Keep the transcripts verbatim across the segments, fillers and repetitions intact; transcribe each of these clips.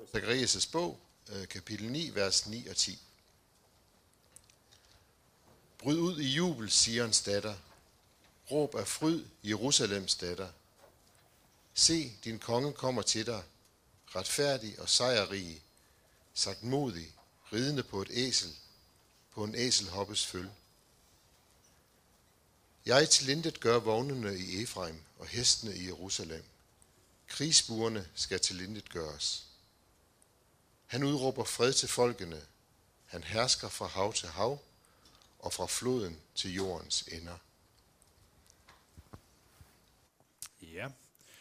Zakarias' bog, kapitel ni, vers ni og ti. Bryd ud i jubel, Sions datter. Råb af fryd, Jerusalems datter. Se, din konge kommer til dig, retfærdig og sejrrig, sagtmodig, ridende på et æsel, på en æselhoppes føl. Jeg tilintet gør vognene i Efraim og hestene i Jerusalem. Krigsbuerne skal tilintet gøres. Han udråber fred til folkene. Han hersker fra hav til hav og fra floden til jordens ender. Ja.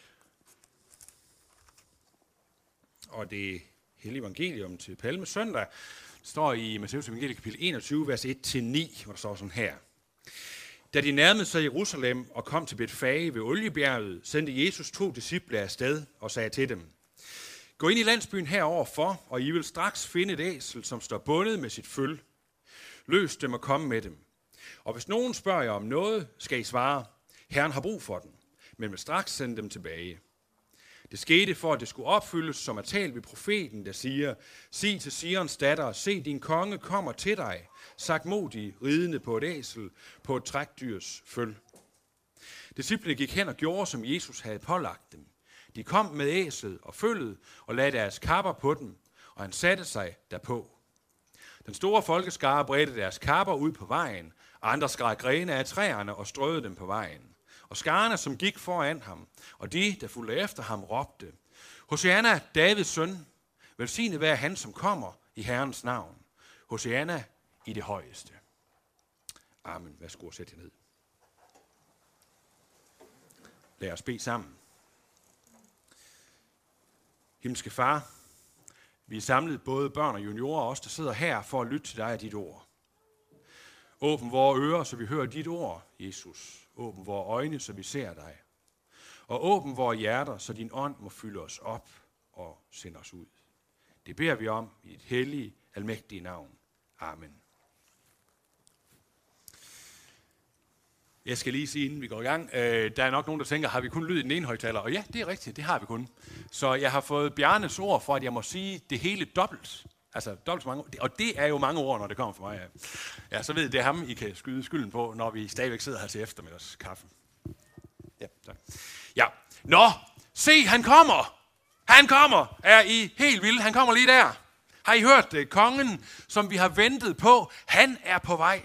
Og det hellige evangelium til Palmesøndag står i Matteus evangelium kapitel enogtyve, vers et til ni, hvor der står sådan her. Da de nærmede sig Jerusalem og kom til Betfage ved Oliebjerget, sendte Jesus to disciple afsted og sagde til dem: Gå ind i landsbyen heroverfor, og I vil straks finde et æsel, som står bundet med sit føl. Løs dem og kom med dem. Og hvis nogen spørger jer om noget, skal I svare: Herren har brug for den, men vil straks sende dem tilbage. Det skete for, at det skulle opfyldes, som er talt ved profeten, der siger: Sig til Sions datter, se, din konge kommer til dig, sagtmodig, ridende på et æsel, på et trækdyrs føl. Disciplene gik hen og gjorde, som Jesus havde pålagt dem. De kom med æslet og følget og lagde deres kapper på dem, og han satte sig derpå. Den store folkeskare bredte deres kapper ud på vejen, og andre skar grene af træerne og strøede dem på vejen. Og skarne, som gik foran ham, og de, der fulgte efter ham, råbte: Hosianna, Davids søn, velsignet være han, som kommer i Herrens navn. Hosianna i det højeste. Amen. Værsgo, sæt jer ned. Lad os bede sammen. Himmelske Far, vi er samlet både børn og juniorer og os, der sidder her for at lytte til dig og dit ord. Åbn vores ører, så vi hører dit ord, Jesus. Åbn vores øjne, så vi ser dig. Og åbn vores hjerter, så din ånd må fylde os op og sende os ud. Det beder vi om i et helligt, almægtigt navn. Amen. Jeg skal lige sige, inden vi går i gang, øh, der er nok nogen, der tænker, har vi kun lyd i den ene højtaler? Og ja, det er rigtigt, det har vi kun. Så jeg har fået Bjarnes ord for, at jeg må sige det hele dobbelt. Altså dobbelt så mange ord. Og det er jo mange ord, når det kommer fra mig. Ja, så ved I, det er ham, I kan skyde skylden på, når vi stadigvæk sidder her til eftermiddags kaffe. Ja, tak. Ja. Nå, se, han kommer! Han kommer! Er I helt vilde? Han kommer lige der. Har I hørt det? Kongen, som vi har ventet på, han er på vej.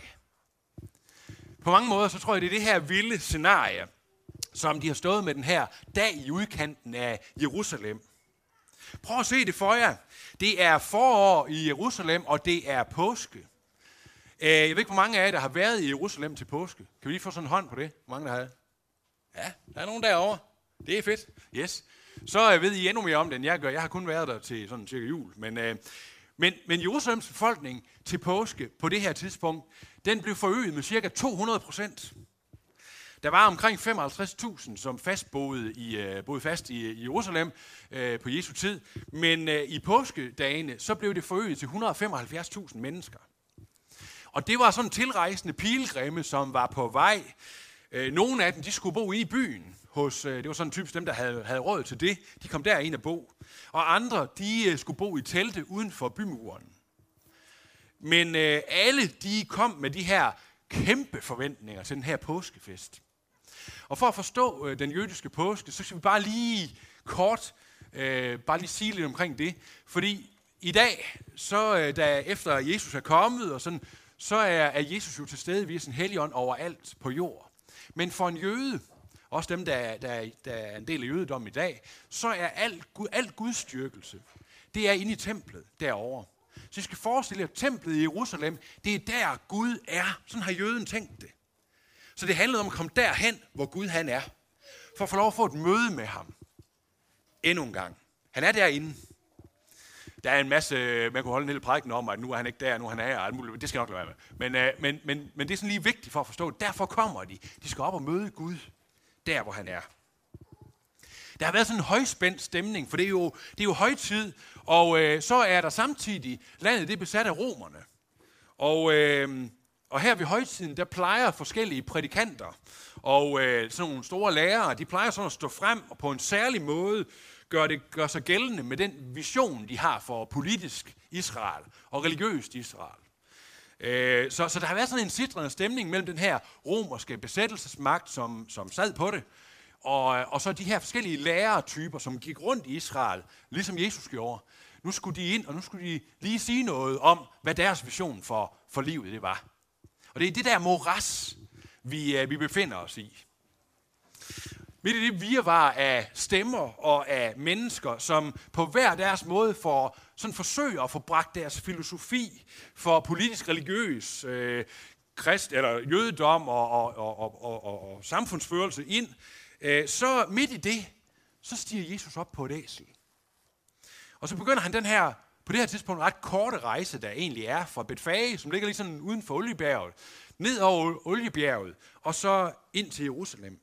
På mange måder, så tror jeg, det er det her vilde scenarie, som de har stået med den her dag i udkanten af Jerusalem. Prøv at se det for jer. Det er forår i Jerusalem, og det er påske. Jeg ved ikke, hvor mange af jer, der har været i Jerusalem til påske. Kan vi lige få sådan en hånd på det? Hvor mange der har? Ja, der er nogen derovre. Det er fedt. Yes. Så ved I endnu mere om det, end jeg gør. Jeg har kun været der til sådan cirka jul. Men, øh, men, men Jerusalems befolkning til påske på det her tidspunkt, den blev forøget med cirka to hundrede procent. Der var omkring femoghalvtreds tusind, som fastboede i, boede fast i, i Jerusalem øh, på Jesu tid. Men øh, i påskedagene, så blev det forøget til et hundrede og femoghalvfjerds tusind mennesker. Og det var sådan tilrejsende pilgrimme, som var på vej. Øh, nogle af dem, de skulle bo i byen. Hos, øh, det var sådan typisk dem, der havde, havde råd til det. De kom derind at bo. Og andre, de øh, skulle bo i telte uden for bymuren. Men øh, alle, de kom med de her kæmpe forventninger til den her påskefest. Og for at forstå øh, den jødiske påske, så skal vi bare lige kort øh, bare lige sige lidt omkring det. Fordi i dag, så øh, da efter Jesus er kommet, og sådan, så er, er Jesus jo til stede via sin helligånd overalt på jord. Men for en jøde, også dem, der, der, der er en del af jødedommen i dag, så er alt, alt Guds styrkelse, det er inde i templet derovre. Så I skal forestille jer, at templet i Jerusalem, det er der Gud er. Sådan har jøden tænkt det. Så det handlede om at komme derhen, hvor Gud han er. For at få lov at få et møde med ham. Endnu en gang. Han er derinde. Der er en masse, man kunne holde en lille prædiken om, at nu er han ikke der, nu er han er her. Det skal jeg nok lade være med. Men, men, men, men det er sådan lige vigtigt for at forstå. Derfor kommer de. De skal op og møde Gud, der hvor han er. Der har været sådan en højspændt stemning, for det er jo, det er jo højtid, og øh, så er der samtidig, landet det er besat af romerne. Og, øh, og her ved højtiden, der plejer forskellige prædikanter og øh, sådan nogle store lærere, de plejer sådan at stå frem og på en særlig måde gør det gør sig gældende med den vision, de har for politisk Israel og religiøst Israel. Øh, så, så der har været sådan en sitrende stemning mellem den her romerske besættelsesmagt, som, som sad på det, og, og så de her forskellige lærertyper, som gik rundt i Israel, ligesom Jesus gjorde. Nu skulle de ind, og nu skulle de lige sige noget om, hvad deres vision for, for livet det var. Og det er det der moras, vi, vi befinder os i. Midt i det virvar af stemmer og af mennesker, som på hver deres måde får, sådan forsøger at få bragt deres filosofi for politisk, religiøs, øh, krist, eller jødedom og, og, og, og, og, og, og samfundsførelse ind, øh, så midt i det, så stiger Jesus op på et æsel. Og så begynder han den her, på det her tidspunkt, ret korte rejse, der egentlig er fra Betfage, som ligger lige sådan uden for Oliebjerget, ned over Oliebjerget, og så ind til Jerusalem.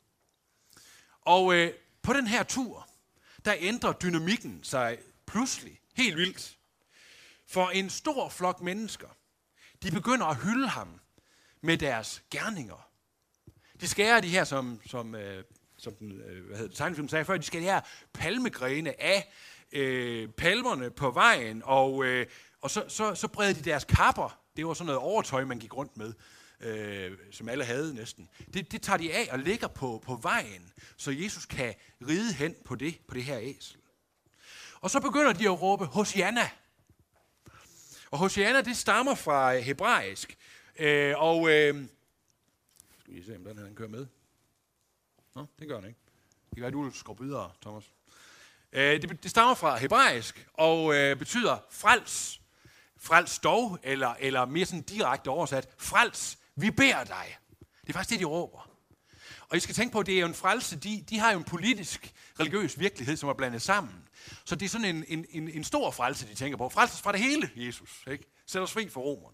Og øh, på den her tur, der ændrer dynamikken sig pludselig helt vildt. For en stor flok mennesker, de begynder at hylde ham med deres gerninger. De skærer de her, som, som, øh, som den øh, hvad hedder det, tegnefilm sagde før, de skærer de her palmegrene af øh, palmerne på vejen, og, øh, og så, så, så breder de deres kapper. Det var sådan noget overtøj, man gik rundt med. Øh, som alle havde næsten. Det, det tager de af og lægger på, på vejen, så Jesus kan ride hen på det, på det her æsel. Og så begynder de at råbe, Hosianna. Og Hosianna, det stammer fra hebraisk. Øh, og øh, skal vi se, om den her den kører med. Nå, det gør den ikke. Det kan være, du vil skrubbe videre, Thomas. Øh, det, det stammer fra hebraisk, og øh, betyder frels. Frels dog, eller, eller mere sådan direkte oversat, frels, vi beder dig. Det er faktisk det, de råber. Og I skal tænke på, at det er jo en frelse, de, de har jo en politisk, religiøs virkelighed, som er blandet sammen. Så det er sådan en, en, en, en stor frelse, de tænker på. Frelses fra det hele, Jesus. Ikke? Sæt os fri for romerne.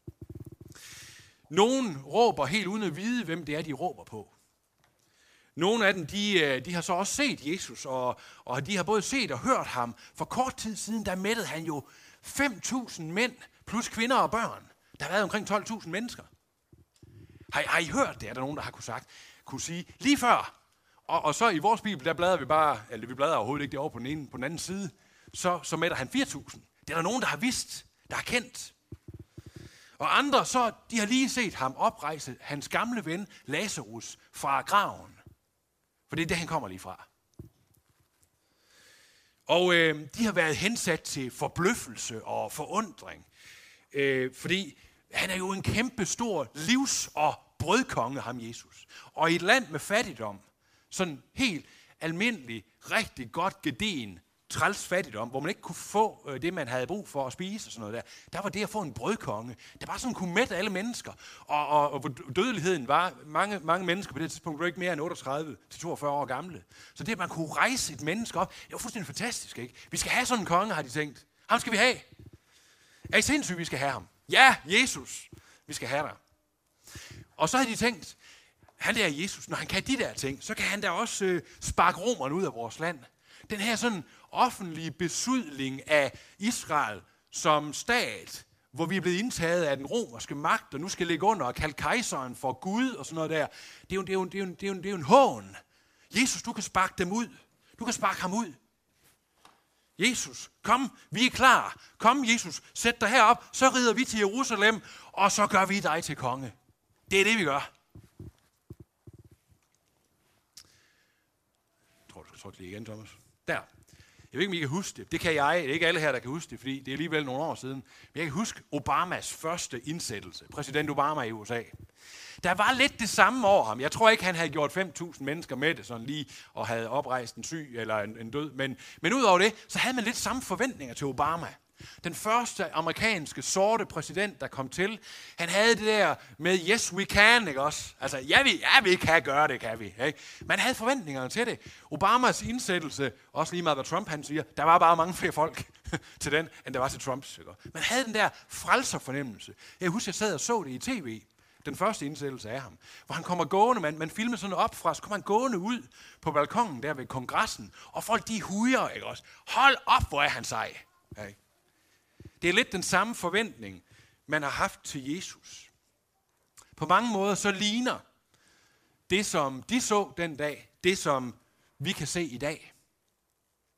Nogen råber helt uden at vide, hvem det er, de råber på. Nogle af dem, de, de har så også set Jesus, og, og de har både set og hørt ham. For kort tid siden, der mættede han jo fem tusind mænd, plus kvinder og børn. Der har været omkring tolv tusind mennesker. Har, har I hørt det? Er der nogen, der har kunne, sagt, kunne sige lige før? Og, og så i vores bibel, der bladrer vi bare, eller vi bladrer overhovedet ikke det over på den ene, på den anden side, så, så mætter han fire tusind. Det er der nogen, der har vidst, der har kendt. Og andre, så de har lige set ham oprejse hans gamle ven Lazarus fra graven. For det er det, han kommer lige fra. Og øh, de har været hensat til forbløffelse og forundring. Øh, fordi han er jo en kæmpe stor livs- og brødkonge, ham Jesus. Og i et land med fattigdom, sådan helt almindelig, rigtig godt gedigen, træls fattigdom, hvor man ikke kunne få øh, det, man havde brug for at spise og sådan noget der, der var det at få en brødkonge. Det var sådan, kunne mætte alle mennesker. Og, og, og dødeligheden var, mange, mange mennesker på det tidspunkt var ikke mere end otteogtredive til toogfyrre år gamle. Så det, at man kunne rejse et menneske op, det var fuldstændig fantastisk, ikke? Vi skal have sådan en konge, har de tænkt. Ham skal vi have. Er I sindssygt, vi skal have ham? Ja, Jesus, vi skal have dig. Og så havde de tænkt, han der Jesus, når han kan de der ting, så kan han da også øh, sparke romerne ud af vores land. Den her sådan offentlige besudling af Israel som stat, hvor vi er blevet indtaget af den romerske magt, og nu skal ligge under og kalde kejseren for Gud og sådan noget der. Det er jo, det er jo, det er jo, det er jo, det er jo en hån. Jesus, du kan sparke dem ud. Du kan sparke ham ud. Jesus, kom, vi er klar. Kom, Jesus, sæt dig herop, så rider vi til Jerusalem, og så gør vi dig til konge. Det er det, vi gør. Jeg tror, du skal trykke lige igen, Thomas. Der. Jeg ved ikke, om I kan huske det. Det kan jeg. Det er ikke alle her, der kan huske det, fordi det er alligevel nogle år siden. Men jeg kan huske Obamas første indsættelse. Præsident Obama i U S A. Der var lidt det samme over ham. Jeg tror ikke, han havde gjort fem tusind mennesker med det, sådan lige, og havde oprejst en syg eller en, en død. Men, men ud over det, så havde man lidt samme forventninger til Obama. Den første amerikanske sorte præsident, der kom til, han havde det der med, yes we can, ikke også? Altså, ja vi, ja, vi kan gøre det, kan vi. Ikke? Man havde forventningerne til det. Obamas indsættelse, også lige meget hvad Trump han siger, der var bare mange flere folk til den, end der var til Trumps. Ikke? Man havde den der frelserfornemmelse. Jeg husker, jeg sad og så det i tv, den første indsættelse af ham, hvor han kommer gående, man, man filmer sådan op fra, så kommer han gående ud på balkongen der ved kongressen, og folk de hujer, ikke også? Hold op, hvor er han sej. Ikke? Det er lidt den samme forventning, man har haft til Jesus. På mange måder så ligner det, som de så den dag, det som vi kan se i dag.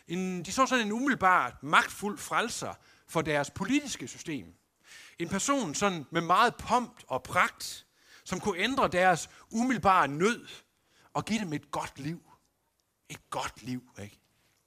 En, de så sådan en umiddelbart magtfuld frelser for deres politiske system. En person sådan med meget pomp og pragt, som kunne ændre deres umiddelbare nød og give dem et godt liv. Et godt liv, ikke?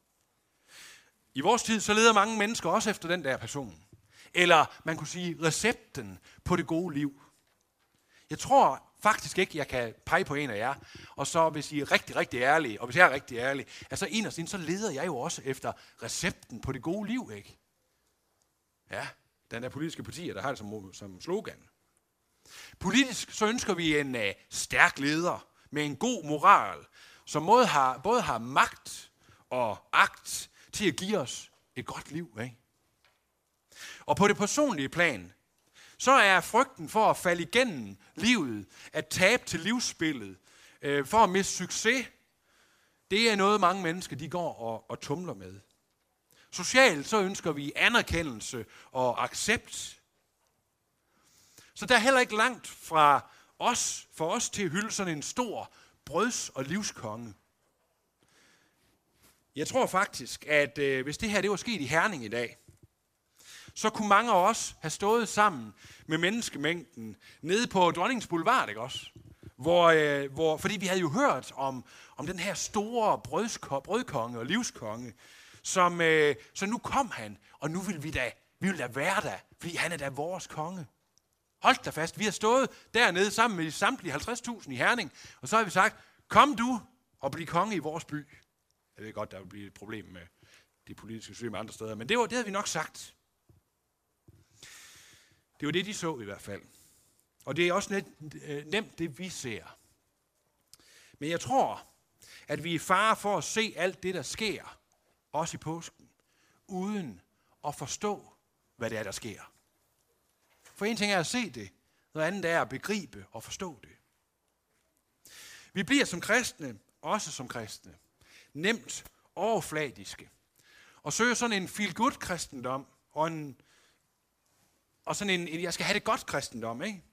I vores tid så leder mange mennesker også efter den der person. Eller man kunne sige recepten på det gode liv. Jeg tror faktisk ikke, jeg kan pege på en af jer. Og så hvis I er rigtig, rigtig ærlige, og hvis jeg er rigtig ærlig, altså inderst inde, så leder jeg jo også efter recepten på det gode liv, ikke? Ja, den der politiske partier, der har det som, som slogan. Politisk så ønsker vi en uh, stærk leder med en god moral, som både har, både har magt og agt til at give os et godt liv, ikke? Og på det personlige plan, så er frygten for at falde igennem livet, at tabe til livsspillet, øh, for at miste succes, det er noget, mange mennesker de går og, og tumler med. Socialt så ønsker vi anerkendelse og accept. Så der er heller ikke langt fra os, for os til at hylde sådan en stor brøds- og livskonge. Jeg tror faktisk, at øh, hvis det her det var sket i Herning i dag, så kunne mange af os have stået sammen med menneskemængden nede på Dronningens Boulevard, ikke også? Hvor, øh, hvor, fordi vi havde jo hørt om, om den her store brødsko, brødkonge og livskonge, som, øh, så nu kom han, og nu vil vi da, vi vil da være der, fordi han er da vores konge. Hold da fast, vi har stået dernede sammen med samtlige halvtreds tusind i Herning, og så har vi sagt, kom du og bliv konge i vores by. Jeg ved godt, der vil blive et problem med de politiske systemer andre steder, men det, var, det havde vi nok sagt. Det var det, de så i hvert fald. Og det er også net, øh, nemt, det vi ser. Men jeg tror, at vi er i fare for at se alt det, der sker, også i påsken, uden at forstå, hvad det er, der sker. For en ting er at se det, noget andet er at begribe og forstå det. Vi bliver som kristne, også som kristne, nemt overfladiske, og søger sådan en feel-good-kristendom, og en Og sådan en, en, jeg skal have det godt kristendom, ikke?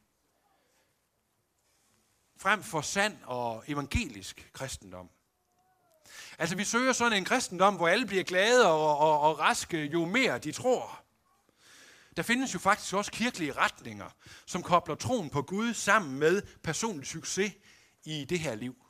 Frem for sand og evangelisk kristendom. Altså vi søger sådan en kristendom, hvor alle bliver glade og, og, og raske, jo mere de tror. Der findes jo faktisk også kirkelige retninger, som kobler troen på Gud sammen med personlig succes i det her liv.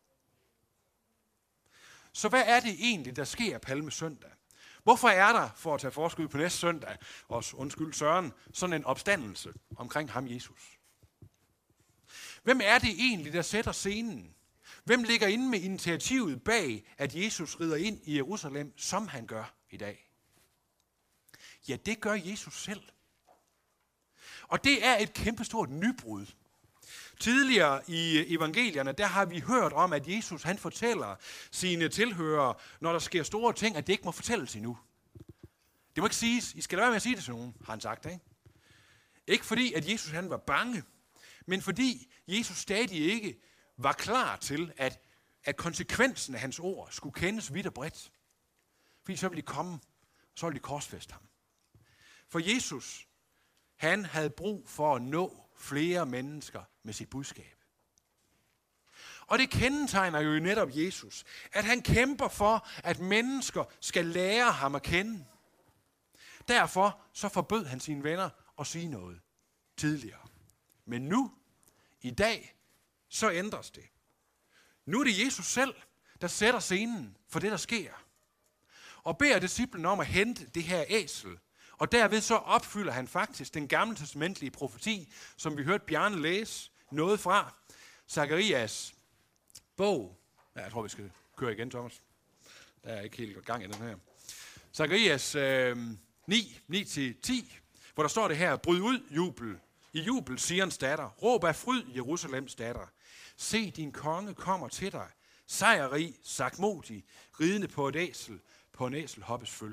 Så hvad er det egentlig, der sker palmesøndag? Hvorfor er der, for at tage forskud på næste søndag, også undskyld Søren, sådan en opstandelse omkring ham Jesus? Hvem er det egentlig, der sætter scenen? Hvem ligger inde med initiativet bag, at Jesus rider ind i Jerusalem, som han gør i dag? Ja, det gør Jesus selv. Og det er et kæmpestort nybrud. Tidligere i evangelierne, der har vi hørt om, at Jesus han fortæller sine tilhørere, når der sker store ting, at det ikke må fortælles endnu. Det må ikke siges. I skal lade være med at sige det til nogen, har han sagt. Ikke, ikke fordi, at Jesus han var bange, men fordi Jesus stadig ikke var klar til, at, at konsekvensen af hans ord skulle kendes vidt og bredt. Fordi så ville de komme, og så ville de korsfæste ham. For Jesus, han havde brug for at nå flere mennesker med sit budskab. Og det kendetegner jo netop Jesus, at han kæmper for, at mennesker skal lære ham at kende. Derfor så forbød han sine venner at sige noget tidligere. Men nu, i dag, så ændres det. Nu er det Jesus selv, der sætter scenen for det, der sker. Og beder disciplen om at hente det her æsel. Og derved så opfylder han faktisk den gamle testamentlige profeti, som vi hørte Bjarne læse noget fra. Zakarias bog. Ja, jeg tror, vi skal køre igen, Thomas. Der er ikke helt gang i den her. Zakarias øh, ni, ni til ti, hvor der står det her, bryd ud, jubel. I jubel, Sions datter. Råb af fryd, Jerusalems datter. Se, din konge kommer til dig. Sejrrig, sagtmodig, ridende på et æsel, på en æselhoppes føl.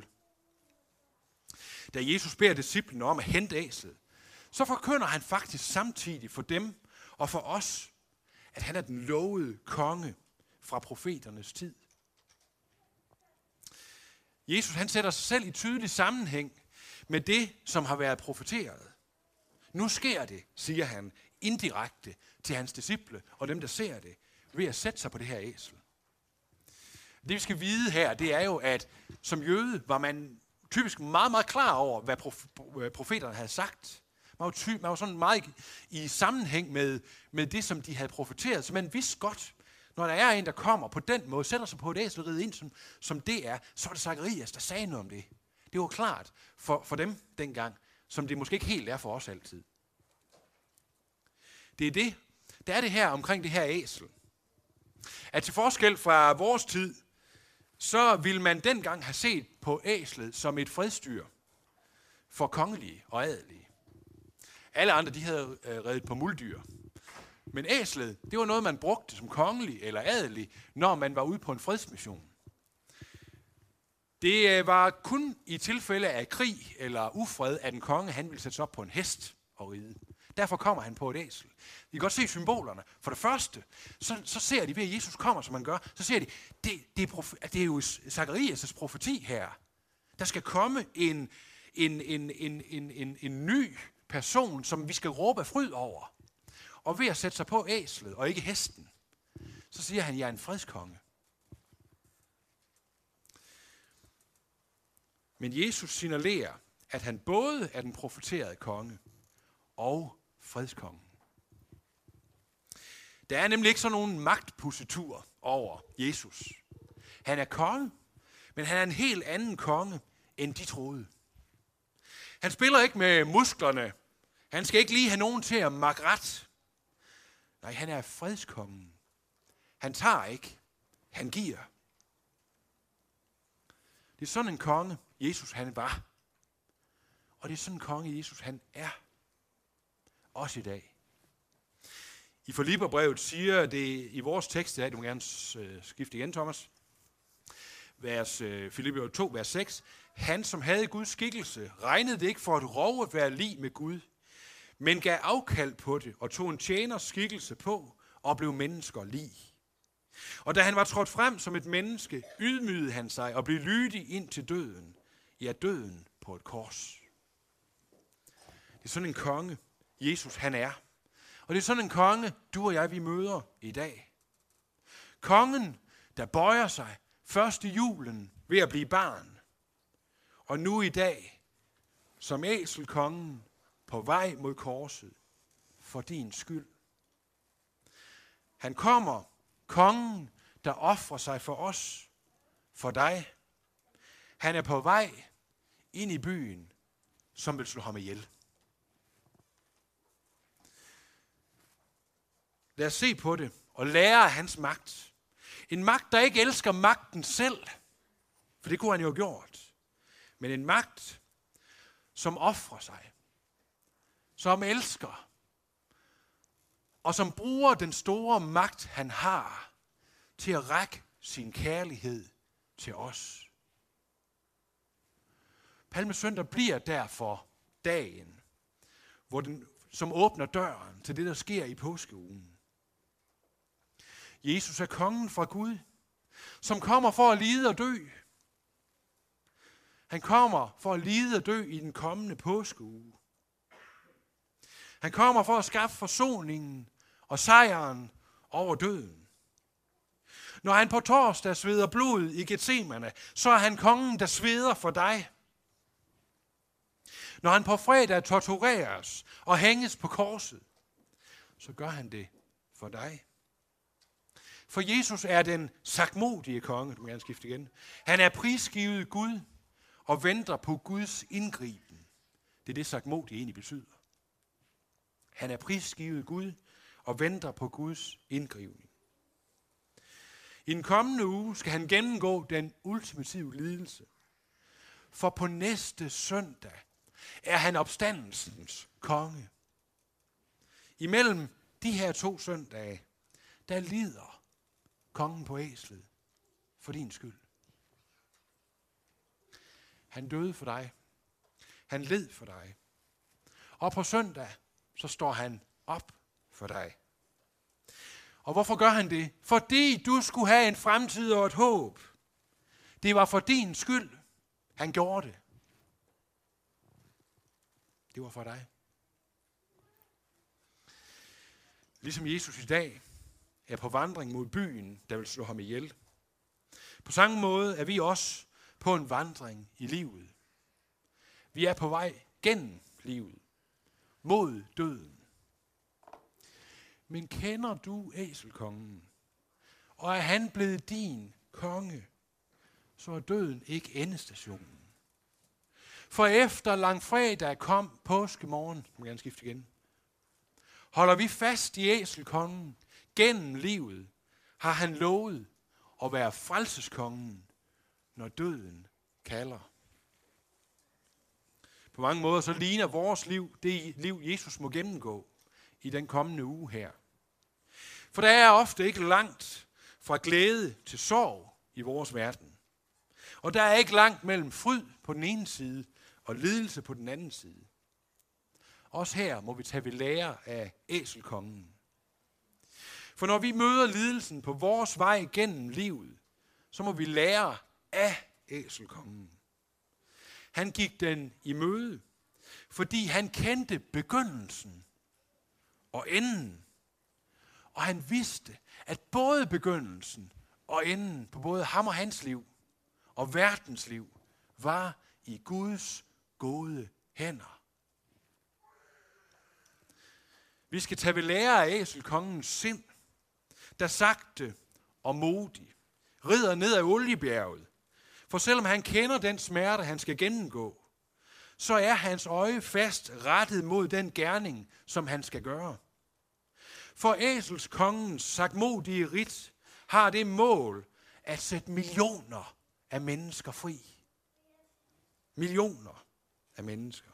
Da Jesus beder disciplene om at hente æslet, så forkynder han faktisk samtidig for dem og for os, at han er den lovede konge fra profeternes tid. Jesus han sætter sig selv i tydelig sammenhæng med det, som har været profeteret. Nu sker det, siger han indirekte til hans disciple og dem, der ser det, ved at sætte sig på det her æsel. Det vi skal vide her, det er jo, at som jøde var man typisk meget, meget klar over, hvad prof- profeterne havde sagt. Man var, ty- man var sådan meget i sammenhæng med, med det, som de havde profeteret. Så man vidste godt, når der er en, der kommer på den måde, sætter sig på et æsel og rider ind, som, som det er, så var det Zakarias, der sagde noget om det. Det var klart for, for dem dengang, som det måske ikke helt er for os altid. Det er det. Der er det her omkring det her æsel. At til forskel fra vores tid, så ville man dengang have set på æslet som et fredsdyr for kongelige og adelige. Alle andre, de havde reddet på muldyr. Men æslet, det var noget, man brugte som kongelig eller adelig, når man var ude på en fredsmission. Det var kun i tilfælde af krig eller ufred, at en konge han ville sætte sig op på en hest og ride. Derfor kommer han på et æsel. I kan godt se symbolerne. For det første, så, så ser de ved, at Jesus kommer, som man gør, så ser de, det, det, er, profe, det er jo Zakarias' profeti her. Der skal komme en, en, en, en, en, en, en ny person, som vi skal råbe af fryd over. Og ved at sætte sig på æslet, og ikke hesten, så siger han, jeg er en fredskonge. Men Jesus signalerer, at han både er den profeterede konge og fredskongen. Der er nemlig ikke sådan nogen magtpositur over Jesus. Han er konge, men han er en helt anden konge, end de troede. Han spiller ikke med musklerne. Han skal ikke lige have nogen til at makke ret. Nej, han er fredskongen. Han tager ikke, han giver. Det er sådan en konge, Jesus han var. Og det er sådan en konge, Jesus han er. Også i dag. I Filipperbrevet siger det i vores tekst, ja, du må gerne skifte igen, Thomas. Vers, Filipperbrevet to, vers seks. Han, som havde Guds skikkelse, regnede det ikke for et rov at være lig med Gud, men gav afkald på det og tog en tjeners skikkelse på og blev mennesker lig. Og da han var trådt frem som et menneske, ydmygede han sig og blev lydig ind til døden. Ja, døden på et kors. Det er sådan en konge, Jesus han er. Og det er sådan en konge, du og jeg, vi møder i dag. Kongen, der bøjer sig først i julen ved at blive barn. Og nu i dag, som æselkongen på vej mod korset for din skyld. Han kommer, kongen, der ofrer sig for os, for dig. Han er på vej ind i byen, som vil slå ham ihjel. Lad os se på det og lære af hans magt. En magt, der ikke elsker magten selv, for det kunne han jo have gjort. Men en magt, som ofrer sig, som elsker, og som bruger den store magt, han har, til at række sin kærlighed til os. Palmesøndag bliver derfor dagen, hvor den, som åbner døren til det, der sker i påskeugen. Jesus er kongen fra Gud, som kommer for at lide og dø. Han kommer for at lide og dø i den kommende påskeuge. Han kommer for at skaffe forsoningen og sejren over døden. Når han på torsdag sveder blod i Getsemane, så er han kongen, der sveder for dig. Når han på fredag tortureres og hænges på korset, så gør han det for dig. For Jesus er den sagtmodige konge, du må gerne skifte igen. Han er prisgivet Gud og venter på Guds indgriben. Det er det, sagtmodige egentlig betyder. Han er prisgivet Gud og venter på Guds indgribning. I den kommende uge skal han gennemgå den ultimative lidelse. For på næste søndag er han opstandelsens konge. Imellem de her to søndage, der lider kongen på æslet for din skyld. Han døde for dig. Han led for dig. Og på søndag, så står han op for dig. Og hvorfor gør han det? Fordi du skulle have en fremtid og et håb. Det var for din skyld, han gjorde det. Det var for dig. Ligesom Jesus i dag er på vandring mod byen, der vil slå ham ihjel. På samme måde er vi også på en vandring i livet. Vi er på vej gennem livet, mod døden. Men kender du æselkongen, og er han blevet din konge, så er døden ikke endestationen. For efter langfredag kom påskemorgen, må jeg gerne skifte igen, holder vi fast i æselkongen gennem livet, har han lovet at være frelseskongen, når døden kalder. På mange måder så ligner vores liv det liv, Jesus må gennemgå i den kommende uge her. For der er ofte ikke langt fra glæde til sorg i vores verden. Og der er ikke langt mellem fryd på den ene side og lidelse på den anden side. Også her må vi tage ved lære af æselkongen. For når vi møder lidelsen på vores vej gennem livet, så må vi lære af æselkongen. Han gik den i møde, fordi han kendte begyndelsen og enden. Og han vidste, at både begyndelsen og enden på både ham og hans liv og verdens liv var i Guds gode hænder. Vi skal tage ved lære af æselkongens sind, der sagte og modig rider ned ad oliebjerget. For selvom han kender den smerte, han skal gennemgå, så er hans øje fast rettet mod den gerning, som han skal gøre. For æselskongens sagtmodige ridt har det mål at sætte millioner af mennesker fri. Millioner af mennesker.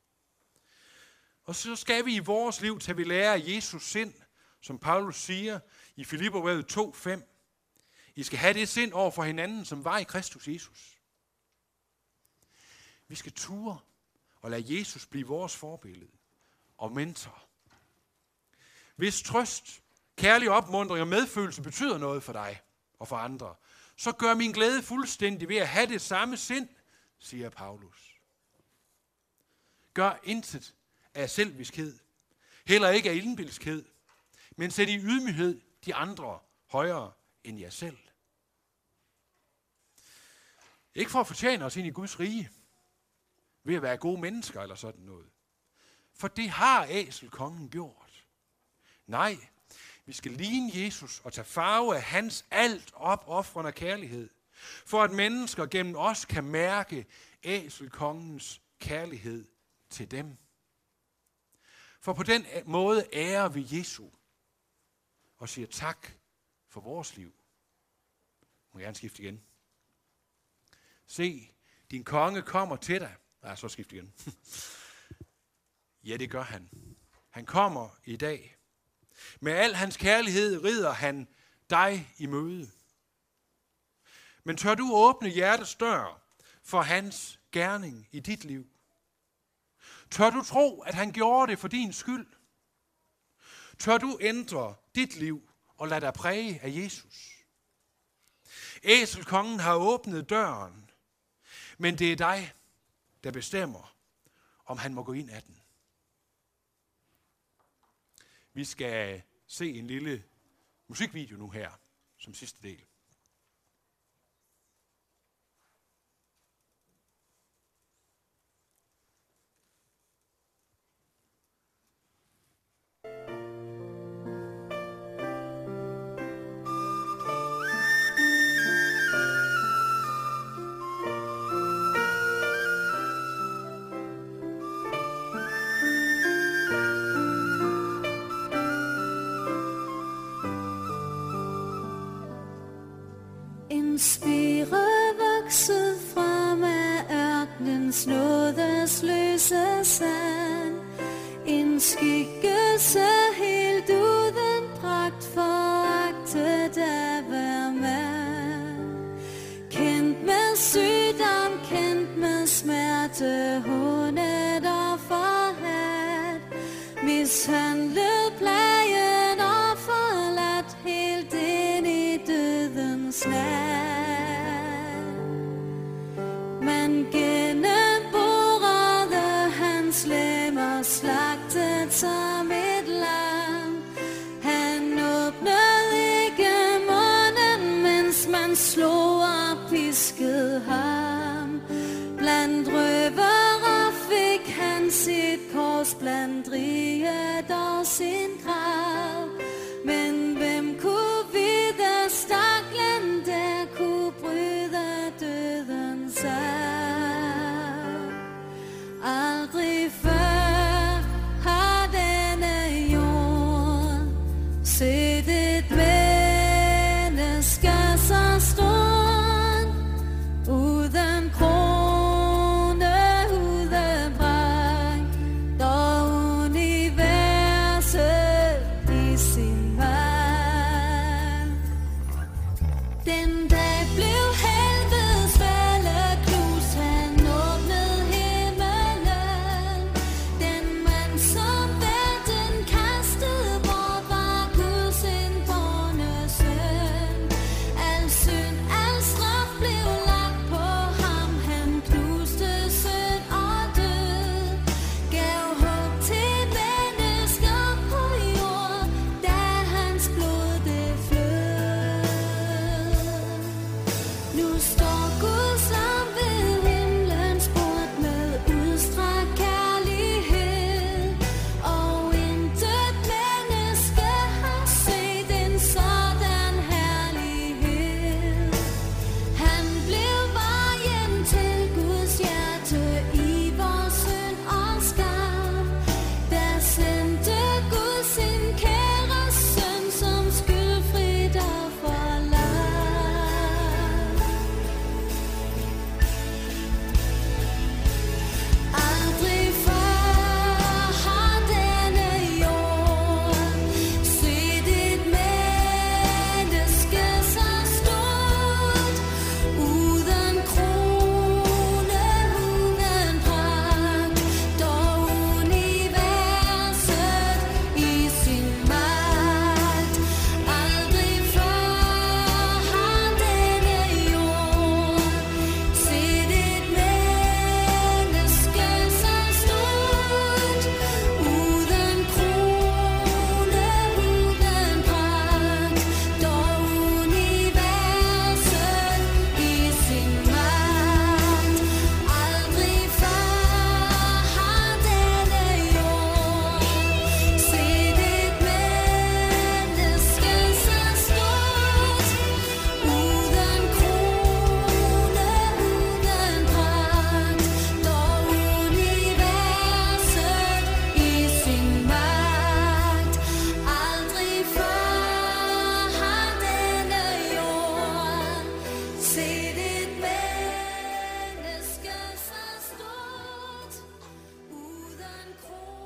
Og så skal vi i vores liv tage ved lære af Jesus sind, som Paulus siger i Filipperbrevet to fem. I skal have det sind over for hinanden, som var i Kristus Jesus. Vi skal ture og lade Jesus blive vores forbillede og mentor. Hvis trøst, kærlig opmuntring og medfølelse betyder noget for dig og for andre, så gør min glæde fuldstændig ved at have det samme sind, siger Paulus. Gør intet af selviskhed, heller ikke af indbilskhed, men sæt i ydmyghed de andre højere end jer selv. Ikke for at fortjene os ind i Guds rige, ved at være gode mennesker eller sådan noget. For det har æselkongen gjort. Nej, vi skal ligne Jesus og tage farve af hans alt opofrende kærlighed, for at mennesker gennem os kan mærke æselkongens kærlighed til dem. For på den måde ærer vi Jesu og siger tak for vores liv. Må jeg gerne skifte igen. Se, din konge kommer til dig. Nej, så skift igen. Ja, det gør han. Han kommer i dag. Med al hans kærlighed rider han dig i møde. Men tør du åbne hjertets dør for hans gerning i dit liv? Tør du tro, at han gjorde det for din skyld? Tør du ændre dit liv og lade dig præge af Jesus? Æselkongen har åbnet døren, men det er dig, der bestemmer, om han må gå ind ad den. Vi skal se en lille musikvideo nu her, som sidste del. En spire vokset frem af ørkenens nådesløse sand. En skikkelse helt uden pragt foragtet af hver mand. Kendt med sygdom, kendt med smerte, hånet og forhadt. Mishandlet, plaget og forladt, helt ind i dødens nat. Man gennemborede hans lemmer, slagtet som et lam. Han åbnede ikke munden, mens man slog ham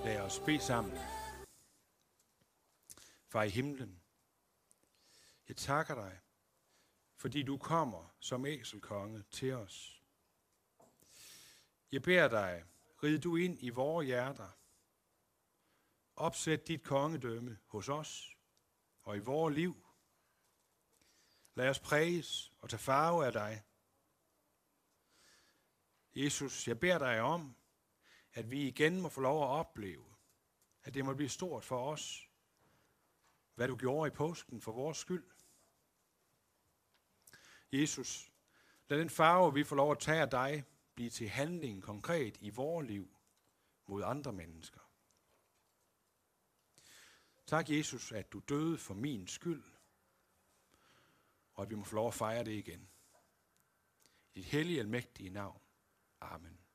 Lad os bede sammen. Far i himlen, jeg takker dig, fordi du kommer som æselkonge til os. Jeg beder dig, rid du ind i vore hjerter. Opsæt dit kongedømme hos os og i vores liv. Lad os præges og tage farve af dig. Jesus, jeg beder dig om, at vi igen må få lov at opleve, at det må blive stort for os, hvad du gjorde i påsken for vores skyld. Jesus, lad den farve, vi får lov at tage af dig, blive til handling konkret i vores liv mod andre mennesker. Tak, Jesus, at du døde for min skyld, og at vi må få lov at fejre det igen. I dit hellige og mægtige navn. Amen.